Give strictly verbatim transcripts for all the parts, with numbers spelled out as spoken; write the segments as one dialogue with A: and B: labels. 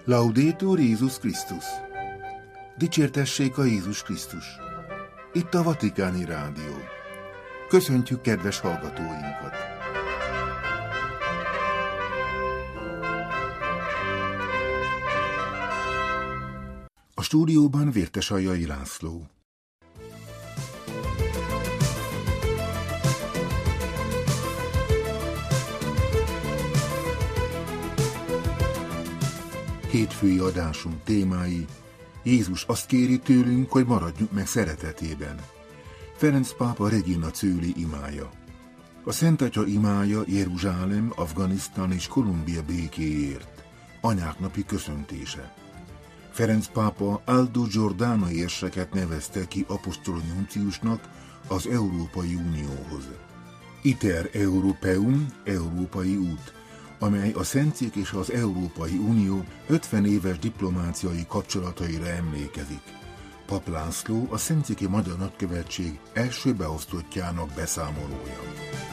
A: Laudetur Jézus Krisztus! Dicsértessék a Jézus Krisztus! Itt a Vatikáni Rádió. Köszöntjük kedves hallgatóinkat! A stúdióban Vértesaljai László. Hétfői adásunk témái: Jézus azt kéri tőlünk, hogy maradjunk meg szeretetében. Ferenc pápa Regina Coeli imája. A Szent Atya imája Jeruzsálem, Afganisztán és Kolumbia békéért. Anyák napi köszöntése. Ferenc pápa Aldo Giordano érseket nevezte ki apostoli nunciusnak az Európai Unióhoz. Iter Europeum, Európai út, amely a Szentszék és az Európai Unió ötven éves diplomáciai kapcsolataira emlékezik. Pap László, a Szentszéki Magyar Nagykövetség első beosztottjának beszámolója.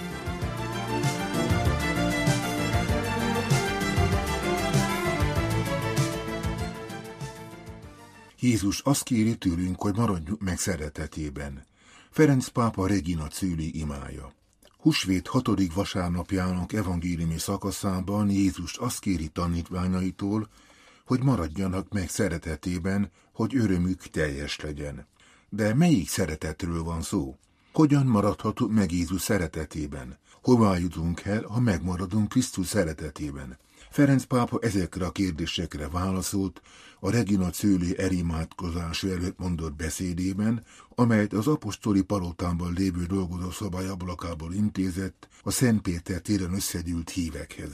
A: Jézus azt kéri tőlünk, hogy maradjunk meg szeretetében. Ferenc pápa Regina Coeli imája. Húsvét hatodik vasárnapjának evangéliumi szakaszában Jézus azt kéri tanítványaitól, hogy maradjanak meg szeretetében, hogy örömük teljes legyen. De melyik szeretetről van szó? Hogyan maradhatunk meg Jézus szeretetében? Hová jutunk el, ha megmaradunk Krisztus szeretetében? Ferenc pápa ezekre a kérdésekre válaszolt a Regina Coeli elimádkozás előtt mondott beszédében, amelyet az apostoli palotában lévő dolgozószobai ablakából intézett a Szent Péter téren összegyűlt hívekhez.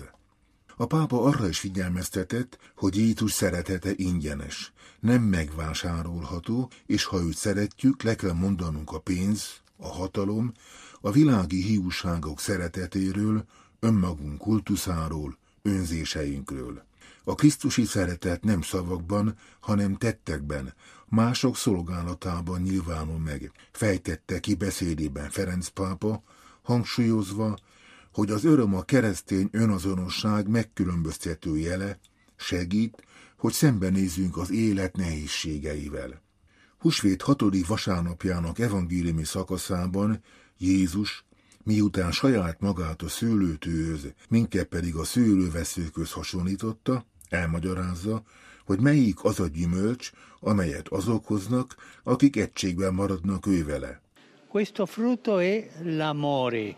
A: A pápa arra is figyelmeztetett, hogy Jézus szeretete ingyenes, nem megvásárolható, és ha őt szeretjük, le kell mondanunk a pénz, a hatalom, a világi hiúságok szeretetéről, önmagunk kultuszáról, önzéseinkről. A krisztusi szeretet nem szavakban, hanem tettekben, mások szolgálatában nyilvánul meg, fejtette ki beszédében Ferenc pápa, hangsúlyozva, hogy az öröm a keresztény önazonosság megkülönböztető jele, segít, hogy szembenézzünk az élet nehézségeivel. Húsvét hatodik vasárnapjának evangéliumi szakaszában Jézus, miután saját magát a szőlőtőhöz, minket pedig a szőlőveszőkhöz hasonlította, elmagyarázza, hogy melyik az a gyümölcs, amelyet azok hoznak, akik egységben maradnak ő vele.
B: Questo frutto è l'amore.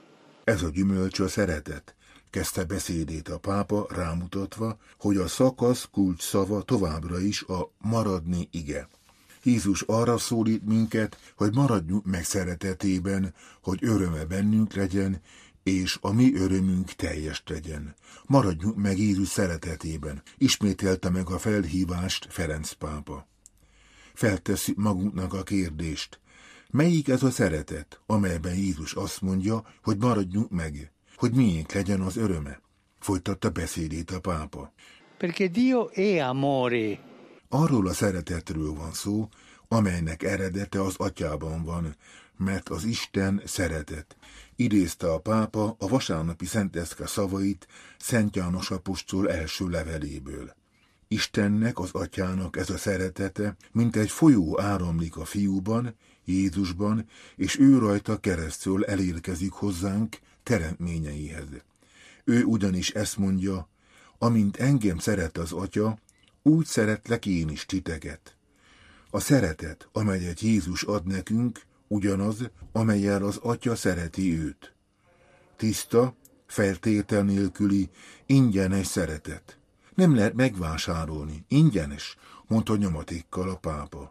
A: Ez a gyümölcs a szeretet, kezdte beszédét a pápa rámutatva, hogy a szakasz kulcs szava továbbra is a maradni ige. Jézus arra szólít minket, hogy maradjunk meg szeretetében, hogy öröme bennünk legyen, és a mi örömünk teljes legyen. Maradjunk meg Jézus szeretetében, ismételte meg a felhívást Ferenc pápa. Feltesszük magunknak a kérdést, melyik ez a szeretet, amelyben Jézus azt mondja, hogy maradjunk meg, hogy miénk legyen az öröme? Folytatta beszédét a pápa.
B: Perché Dio è amore.
A: Arról a szeretetről van szó, amelynek eredete az atyában van, mert az Isten szeretet. Idézte a pápa a vasárnapi szenteszke szavait Szent János apostol első leveléből. Istennek, az atyának ez a szeretete, mint egy folyó áramlik a fiúban, Jézusban, és ő rajta keresztül elérkezik hozzánk teremtményeihez. Ő ugyanis ezt mondja, amint engem szeret az atya, úgy szeretlek én is titeket. A szeretet, amelyet Jézus ad nekünk, ugyanaz, amellyel az atya szereti őt. Tiszta, feltétel nélküli, ingyenes szeretet. Nem lehet megvásárolni, ingyenes, mondta nyomatékkal a pápa.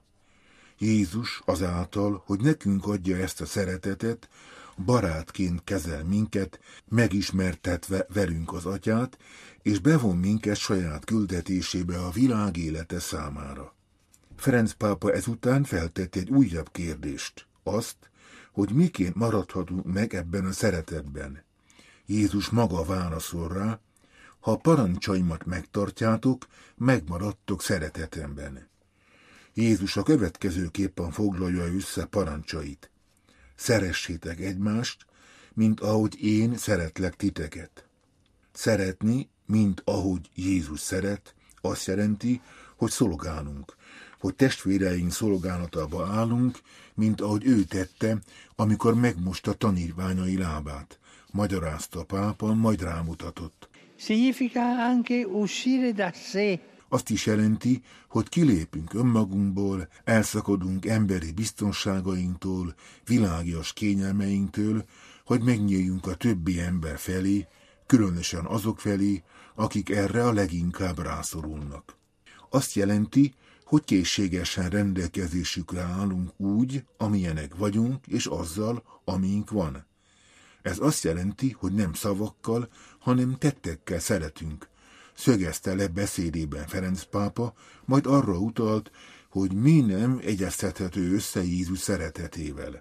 A: Jézus azáltal, hogy nekünk adja ezt a szeretetet, barátként kezel minket, megismertetve velünk az atyát, és bevon minket saját küldetésébe a világ élete számára. Ferenc pápa ezután feltett egy újabb kérdést, azt, hogy miként maradhatunk meg ebben a szeretetben. Jézus maga válaszol rá, ha a parancsaimat megtartjátok, megmaradtok szeretetemben. Jézus a következőképpen foglalja össze parancsait. Szeressétek egymást, mint ahogy én szeretlek titeket. Szeretni, mint ahogy Jézus szeret, Azt jelenti, hogy szolgálunk, hogy testvéreink szolgálatába állunk, mint ahogy ő tette, amikor megmosta tanítványai lábát. Magyarázta a pápa, majd rámutatott.
B: Significa anche uscire da sé.
A: Azt is jelenti, hogy kilépünk önmagunkból, elszakadunk emberi biztonságainktól, világias kényelmeinktől, hogy megnyíljunk a többi ember felé, különösen azok felé, akik erre a leginkább rászorulnak. Azt jelenti, hogy készségesen rendelkezésükre állunk úgy, amilyenek vagyunk, és azzal, amink van. Ez azt jelenti, hogy nem szavakkal, hanem tettekkel szeretünk. Szögezte le beszédében Ferenc pápa, majd arra utalt, hogy mi nem egyeztethető össze Jézus szeretetével.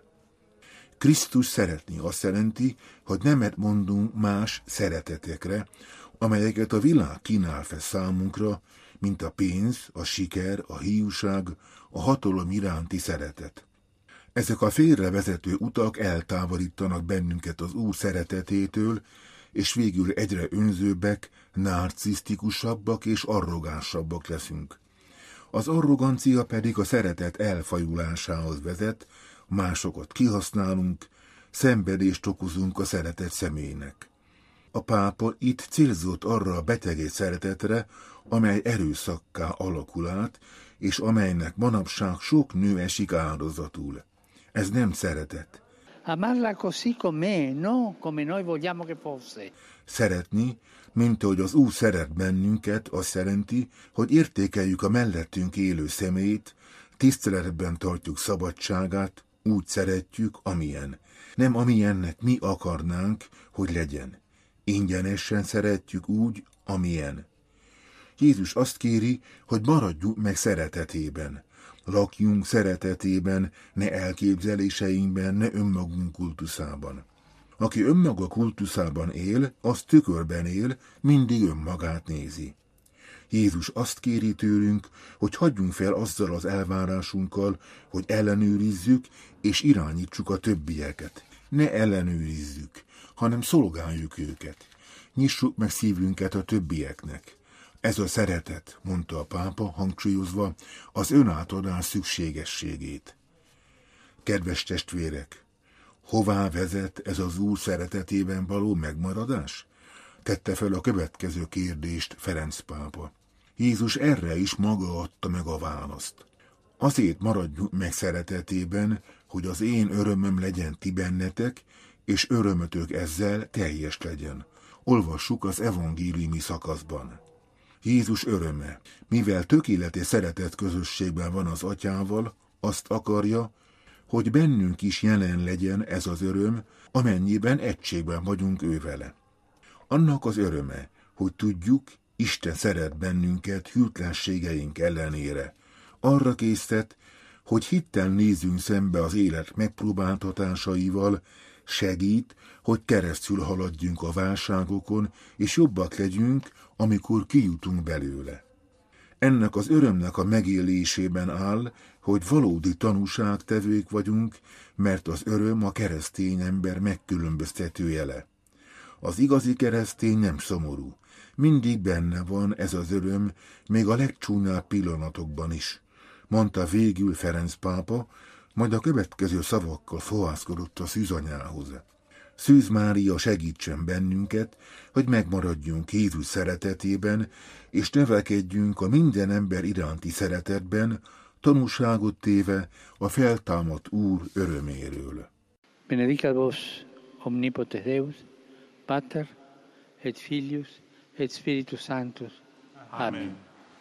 A: Krisztus szeretni azt jelenti, hogy nemet mondunk más szeretetekre, amelyeket a világ kínál fel számunkra, mint a pénz, a siker, a hiúság, a hatalom iránti szeretet. Ezek a félrevezető utak eltávolítanak bennünket az Úr szeretetétől, és végül egyre önzőbbek, narcisztikusabbak és arrogánsabbak leszünk. Az arrogancia pedig a szeretet elfajulásához vezet, másokat kihasználunk, szenvedést okozunk a szeretett személynek. A pápa itt célzott arra a betegét szeretetre, amely erőszakká alakul át, és amelynek manapság sok nő esik áldozatul. Ez nem szeretet.
B: Amarla così com'è, no come noi vogliamo che fosse.
A: Szeretni, mint ahogy az Úr szeret bennünket, azt jelenti, hogy értékeljük a mellettünk élő személyt, tiszteletben tartjuk szabadságát, úgy szeretjük, amilyen. Nem amilyennek mi akarnánk, hogy legyen. Ingyenesen szeretjük úgy, amilyen. Jézus azt kéri, hogy maradjunk meg szeretetében. Lakjunk szeretetében, ne elképzeléseinkben, ne önmagunk kultuszában. Aki önmaga kultuszában él, az tükörben él, mindig önmagát nézi. Jézus azt kéri tőlünk, hogy hagyjunk fel azzal az elvárásunkkal, hogy ellenőrizzük és irányítsuk a többieket. Ne ellenőrizzük, hanem szolgáljuk őket. Nyissuk meg szívünket a többieknek. Ez a szeretet, mondta a pápa, hangsúlyozva az önátadás szükségességét. Kedves testvérek, hová vezet ez az Úr szeretetében való megmaradás? Tette fel a következő kérdést Ferenc pápa. Jézus erre is maga adta meg a választ. Azért maradjunk meg szeretetében, hogy az én örömöm legyen ti bennetek, és örömötök ezzel teljes legyen. Olvassuk az evangéliumi szakaszban. Jézus öröme, mivel tökéletes szeretet közösségben van az Atyával, azt akarja, hogy bennünk is jelen legyen ez az öröm, amennyiben egységben vagyunk ővele. Annak az öröme, hogy tudjuk, Isten szeret bennünket hűtlenségeink ellenére. Arra késztet, hogy hittel nézzünk szembe az élet megpróbáltatásaival, segít, hogy keresztül haladjunk a válságokon, és jobbak legyünk, amikor kijutunk belőle. Ennek az örömnek a megélésében áll, hogy valódi tanúságtevők vagyunk, mert az öröm a keresztény ember megkülönböztető jele. Az igazi keresztény nem szomorú. Mindig benne van ez az öröm, még a legcsúnyább pillanatokban is, mondta végül Ferenc pápa, majd a következő szavakkal fohászkodott a szűzanyához. Szűz Mária segítsen bennünket, hogy megmaradjunk Jézus szeretetében, és növekedjünk a minden ember iránti szeretetben, tanúságot téve a feltámadt Úr öröméről.
B: Benedicat vos omnipotens Deus, Pater et Filius et Spiritus Sanctus. Amen. Amen.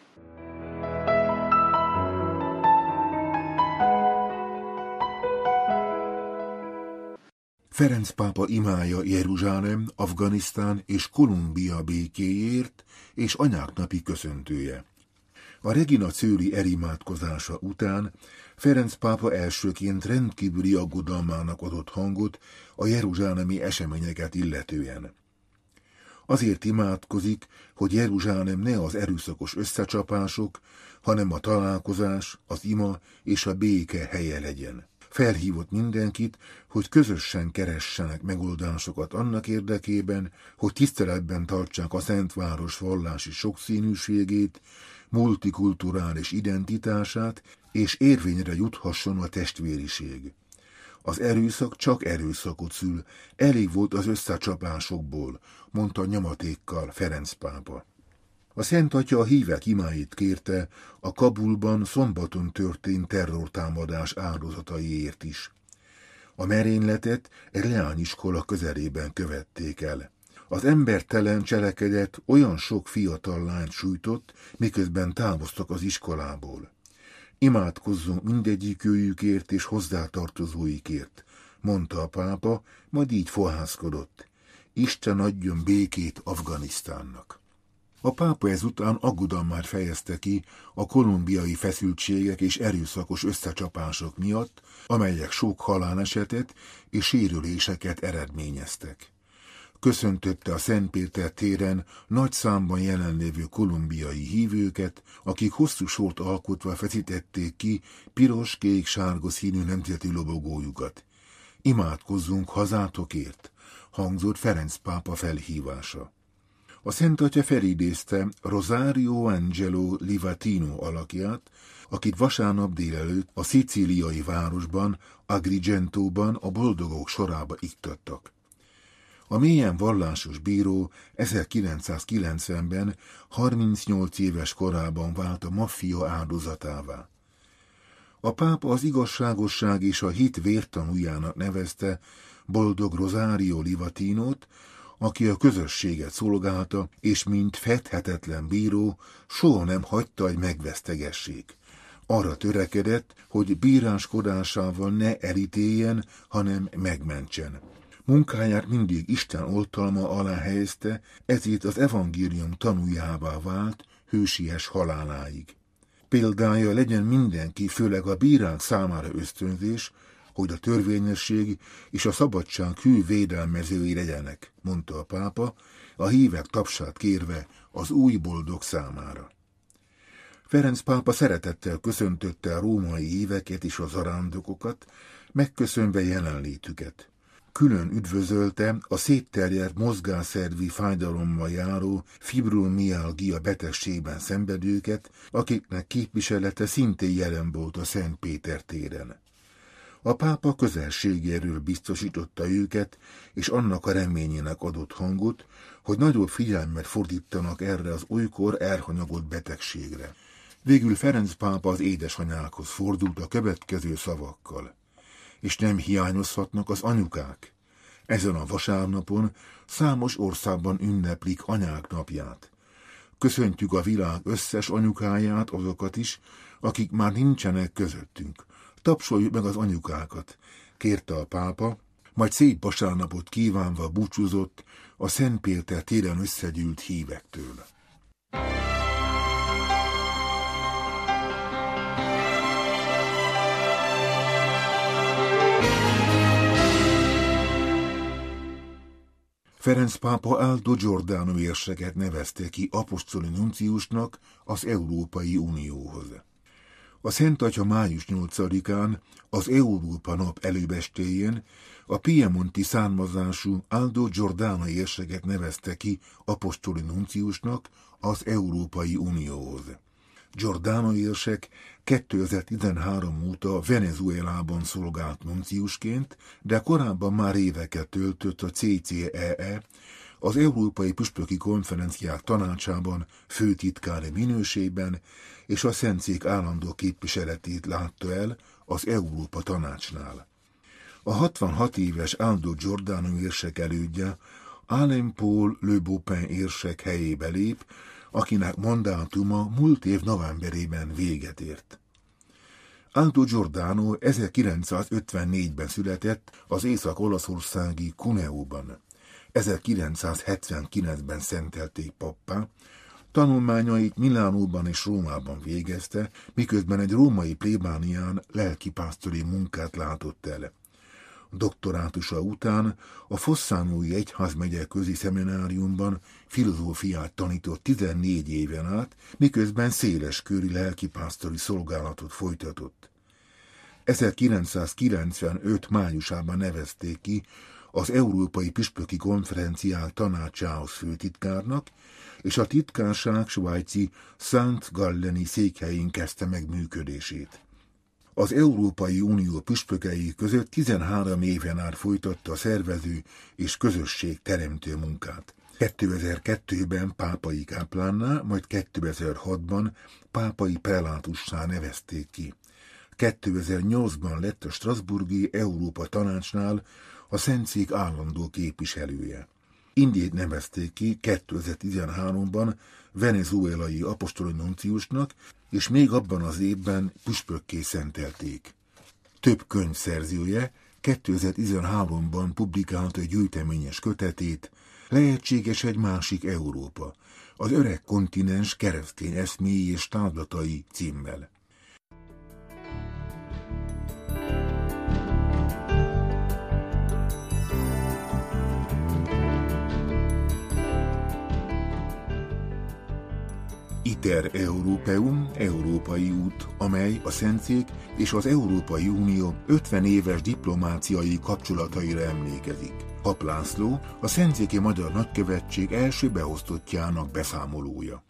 A: Ferenc pápa imája Jeruzsálem, Afganisztán és Kolumbia békéért és anyák napi köszöntője. A Regina Coeli elimádkozása után Ferenc pápa elsőként rendkívüli aggodalmának adott hangot a jeruzsálemi eseményeket illetően. Azért imádkozik, hogy Jeruzsálem ne az erőszakos összecsapások, hanem a találkozás, az ima és a béke helye legyen. Felhívott mindenkit, hogy közösen keressenek megoldásokat annak érdekében, hogy tiszteletben tartsák a Szentváros vallási sokszínűségét, multikulturális identitását, és érvényre juthasson a testvériség. Az erőszak csak erőszakot szül, elég volt az összecsapásokból, mondta nyomatékkal Ferenc pápa. A Szent Atya a hívek imáit kérte a Kabulban szombaton történt terrortámadás áldozataiért is. A merényletet egy leányiskola közelében követték el. Az embertelen cselekedet olyan sok fiatal lányt sújtott, miközben távoztak az iskolából. Imádkozzunk mindegyikőjükért és hozzátartozóikért, mondta a pápa, majd így fohászkodott. Isten adjon békét Afganisztánnak. A pápa ezután aggodalmát fejezte ki a kolumbiai feszültségek és erőszakos összecsapások miatt, amelyek sok halálesetet és sérüléseket eredményeztek. Köszöntötte a Szent Péter téren nagy számban jelenlévő kolumbiai hívőket, akik hosszú sort alkotva feszítették ki piros-kék-sárga színű nemzeti lobogójukat. Imádkozzunk hazátokért, hangzott Ferenc pápa felhívása. A Szent Atya felidézte Rosario Angelo Livatino alakját, akit vasárnap délelőtt a szicíliai városban, Agrigentóban a boldogok sorába iktattak. A mélyen vallásos bíró ezerkilencszázkilencvenben harmincnyolc éves korában vált a maffia áldozatává. A pápa az igazságosság és a hit vértanújának nevezte boldog Rosario Livatinót, aki a közösséget szolgálta, és mint fedhetetlen bíró soha nem hagyta, hogy megvesztegessék. Arra törekedett, hogy bíráskodásával ne elítéljen, hanem megmentsen. Munkáját mindig Isten oltalma alá helyezte, ezért az evangélium tanújává vált hősies haláláig. Példája legyen mindenki, főleg a bírák számára ösztönzés, hogy a törvényesség és a szabadság hű védelmezői legyenek, mondta a pápa, a hívek tapsát kérve az új boldog számára. Ferenc pápa szeretettel köszöntötte a római híveket és a zarándokokat, megköszönve jelenlétüket. Külön üdvözölte a szétterjedt mozgásszervi fájdalommal járó fibromialgia betegségben szenvedőket, akiknek képviselete szintén jelen volt a Szent Péter téren. A pápa közelségéről biztosította őket, és annak a reményének adott hangot, hogy nagyobb figyelmet fordítanak erre az olykor elhanyagolt betegségre. Végül Ferenc pápa az édesanyákhoz fordult a következő szavakkal. És nem hiányozhatnak az anyukák. Ezen a vasárnapon számos országban ünneplik anyák napját. Köszöntjük a világ összes anyukáját, azokat is, akik már nincsenek közöttünk. Tapsoljuk meg az anyukákat, kérte a pápa, majd szép vasárnapot kívánva búcsúzott a Szent Péter téren összegyűlt hívektől. Ferenc pápa Aldo Giordano érseket nevezte ki apostoli nunciusnak az Európai Unióhoz. A Szent Atya május nyolcadikán, az Európa nap előbestéjén a piemonti származású Aldo Giordano érseket nevezte ki apostoli nunciusnak az Európai Unióhoz. Giordano érsek kétezer-tizenhárom óta Venezuelában szolgált nunciusként, de korábban már éveket töltött a cé cé é é, az Európai Püspöki Konferenciák Tanácsában főtitkári minőségben, és a Szentszék állandó képviseletét látta el az Európa Tanácsnál. A hatvanhat éves Aldo Giordano érsek elődje Alain Paul Le Beaupin érsek helyébe lép, akinek mandátuma múlt év novemberében véget ért. Aldo Giordano ezerkilencszázötvennégyben született az észak-olaszországi Cuneóban. ezerkilencszázhetvenkilencben szentelték pappá, tanulmányait Milánóban és Rómában végezte, miközben egy római plébánián lelkipásztori munkát látott el. Doktorátusa után a Fosszánói Egyházmegye közi szemináriumban filozófiát tanított tizennégy éven át, miközben széles körű lelkipásztori szolgálatot folytatott. ezerkilencszázkilencvenöt májusában nevezték ki az Európai Püspöki Konferenciák Tanácsához főtitkárnak, és a titkárság svájci Szent Galleni székhelyén kezdte meg működését. Az Európai Unió püspökei között tizenhárom éven át folytatta a szervező és közösség teremtő munkát. kétezer-kettőben pápai káplánná, majd kétezer-hatban pápai prelátussá nevezték ki. kétezer-nyolcban lett a Strasbourgi Európa Tanácsnál a Szentszék állandó képviselője. Indét nevezték ki kétezer-tizenháromban venezuelai apostoli nunciusnak, és még abban az évben püspökké szentelték. Több könyv szerzője kétezer-tizenháromban publikálta egy gyűjteményes kötetét, Lehetséges egy másik Európa, az öreg kontinens keresztény eszméi és távlatai címmel. Iter Europeum, Európai út, amely a Szentszék és az Európai Unió ötven éves diplomáciai kapcsolataira emlékezik. Papp László, a Szentszéki Magyar Nagykövetség első beosztottjának beszámolója.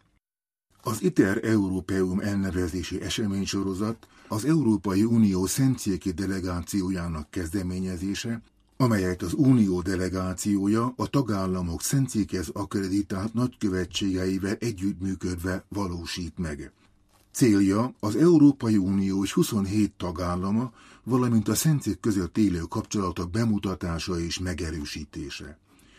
A: Az Iter Europeum elnevezési eseménysorozat az Európai Unió szentszéki delegációjának kezdeményezése, amelyet az Unió delegációja a tagállamok szentszékhez akkreditált nagykövetségeivel együttműködve valósít meg. Célja az Európai Unió és huszonhét tagállama, valamint a szentszék között élő kapcsolatok bemutatása és megerősítése.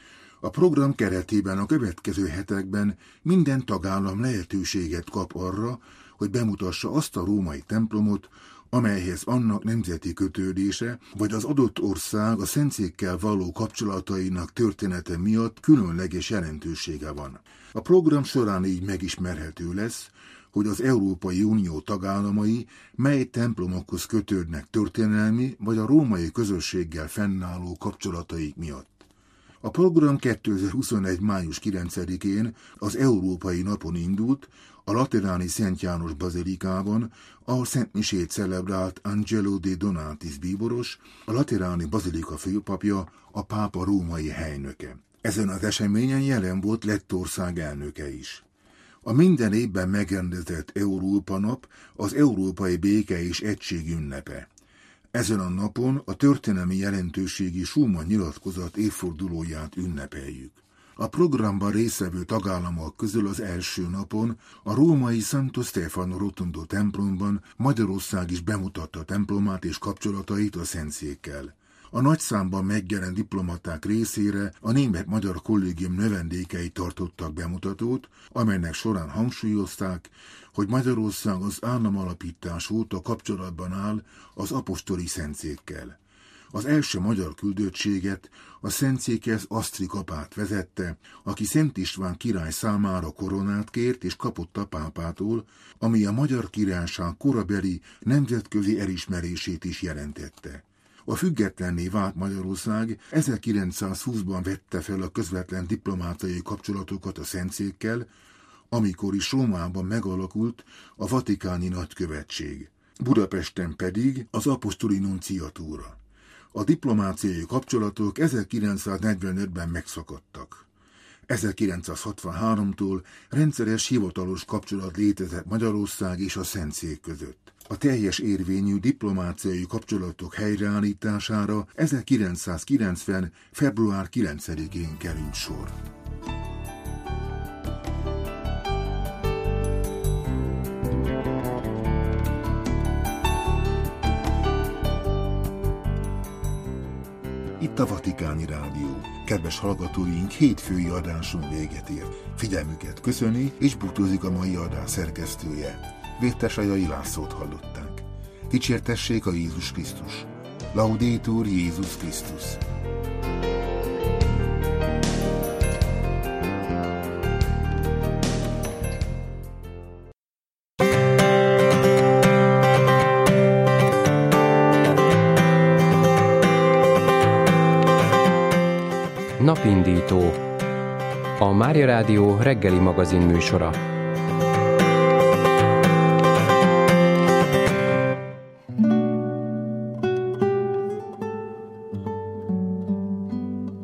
A: A program keretében a következő hetekben minden tagállam lehetőséget kap arra, hogy bemutassa azt a római templomot, amelyhez annak nemzeti kötődése, vagy az adott ország a szentszékkel való kapcsolatainak története miatt különleges jelentősége van. A program során így megismerhető lesz, hogy az Európai Unió tagállamai mely templomokhoz kötődnek történelmi vagy a római közösséggel fennálló kapcsolataik miatt. A program kétezer-huszonegy. május kilencedikén az Európai Napon indult, a lateráni Szent János bazilikában, ahol szentmisét celebrált Angelo de Donatis bíboros, a lateráni bazilika főpapja, a pápa római helynöke. Ezen az eseményen jelen volt Lettország elnöke is. A minden évben megrendezett Európa nap az európai béke és egység ünnepe. Ezen a napon a történelmi jelentőségi Schuman nyilatkozat évfordulóját ünnepeljük. A programban résztvevő tagállamok közül az első napon a római Santo Stefano Rotondo templomban Magyarország is bemutatta templomát és kapcsolatait a Szentszékkel. A nagy számban megjelent diplomaták részére a német-magyar kollégium növendékei tartottak bemutatót, amelynek során hangsúlyozták, hogy Magyarország az államalapítás óta kapcsolatban áll az apostoli Szentszékkel. Az első magyar küldöttséget a Szentszékhez Asztrik apát vezette, aki Szent István király számára koronát kért és kapott a pápától, ami a Magyar Királyság korabeli nemzetközi elismerését is jelentette. A függetlenné vált Magyarország ezerkilencszázhúszban vette fel a közvetlen diplomáciai kapcsolatokat a Szentszékkel, amikor is Rómában megalakult a vatikáni nagykövetség. Budapesten pedig az apostoli nunciatúra. A diplomáciai kapcsolatok ezerkilencszáznegyvenötben megszakadtak. ezerkilencszázhatvanháromtól rendszeres hivatalos kapcsolat létezett Magyarország és a Szentszék között. A teljes érvényű diplomáciai kapcsolatok helyreállítására ezerkilencszázkilencven. február kilencedikén került sor. Itt a Vatikáni Rádió. Kedves hallgatóink, hétfői adáson véget ért. Figyelmüket köszöni és búcsúzik a mai adás szerkesztője. Vértesajai Lászlót hallották. Dicsértessék a Jézus Krisztus. Laudetur Jézus Krisztus.
C: Napindító. A Mária Rádió reggeli magazin műsora.